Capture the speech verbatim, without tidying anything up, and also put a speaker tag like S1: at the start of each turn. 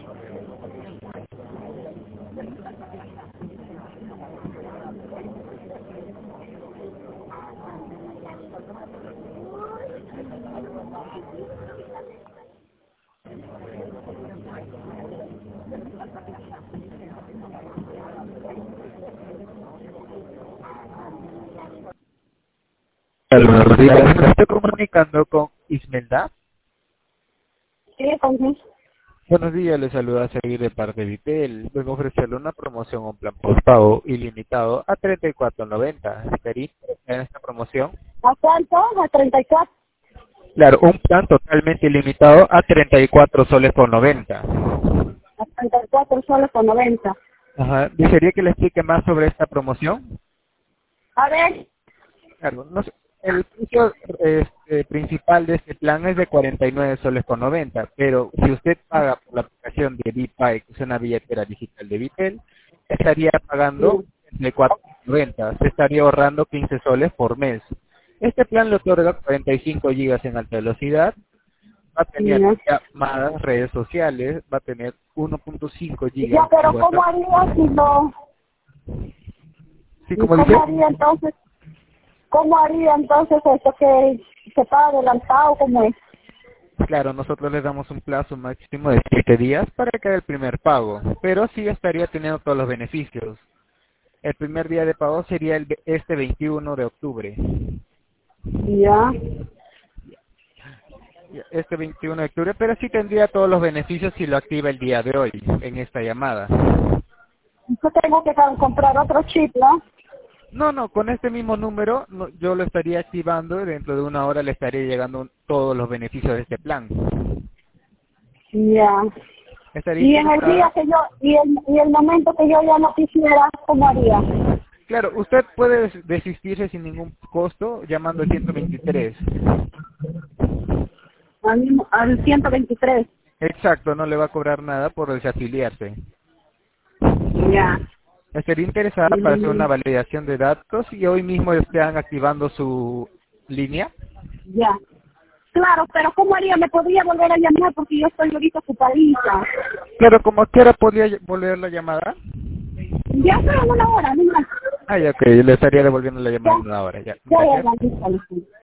S1: Buenos días, me estoy comunicando con Ismelda.
S2: Sí, entonces,
S1: Buenos días, le saluda seguir de parte de Vitel. Vengo a ofrecerle una promoción, un plan postpago ilimitado a treinta y cuatro noventa. ¿Estaría interesada en esta promoción?
S2: ¿a cuánto? A treinta y cuatro.
S1: Claro, un plan totalmente ilimitado a treinta y cuatro soles con noventa.
S2: A treinta y cuatro soles con noventa.
S1: Ajá. ¿Desearía que le explique más sobre esta promoción?
S2: A ver,
S1: Claro, no sé, el precio este, principal de este plan es de cuarenta y nueve soles con noventa, pero si usted paga por la aplicación de BitPay, que es una billetera digital de Vitel, estaría pagando de cuatro noventa, se estaría ahorrando quince soles por mes. Este plan le otorga cuarenta y cinco gigas en alta velocidad, va a tener
S2: ya,
S1: llamadas, redes sociales, va a tener uno punto cinco gigas
S2: ya,
S1: en
S2: pero ¿cómo
S1: WhatsApp.
S2: haría si no?
S1: Sí,
S2: ¿Y
S1: como dice,
S2: cómo haría entonces? ¿Cómo haría entonces esto que se paga adelantado? ¿Cómo es?
S1: claro, nosotros les damos un plazo máximo de siete días para que haga el primer pago, pero sí estaría teniendo todos los beneficios. El primer día de pago sería el, ve- este veintiuno de octubre.
S2: Ya.
S1: Este veintiuno de octubre, pero sí tendría todos los beneficios si lo activa el día de hoy, en esta llamada.
S2: Yo tengo que ca- comprar otro chip, ¿no?
S1: No, no, con este mismo número no- yo lo estaría activando y dentro de una hora le estaría llegando todos los beneficios de este plan.
S2: Ya.
S1: ¿Estaría
S2: Y en el día
S1: interesada?
S2: que yo, y el, y el momento que yo ya no quisiera, ¿cómo haría?
S1: Claro, usted puede des- desistirse sin ningún costo llamando al ciento veintitrés.
S2: Al, mismo- al ciento veintitrés.
S1: Exacto, no le va a cobrar nada por desafiliarse.
S2: Ya.
S1: Estaría interesada para hacer
S2: Mm,
S1: una validación de datos y hoy mismo están activando su línea.
S2: ya. Claro, pero ¿cómo haría? ¿Me podría volver a llamar? Porque yo estoy ahorita ocupadita.
S1: Claro, como quiera podría ll- volver la llamada.
S2: Ya pero en una hora, no más.
S1: Ah, ya, ok, le estaría devolviendo la
S2: Ya,
S1: llamada en una hora, ya.
S2: ya, ya,
S1: Gracias.
S2: ya, listo, listo.